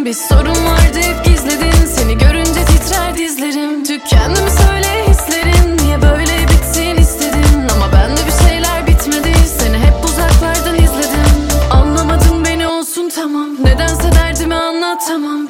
Bir sorun vardı hep gizledin, seni görünce titrer dizlerim. Tükendi mi söyle hislerin, niye böyle bitsin istedin. Ama bende bir şeyler bitmedi, seni hep uzaklardan izledim. Anlamadım beni olsun tamam, nedense derdimi anlatamam.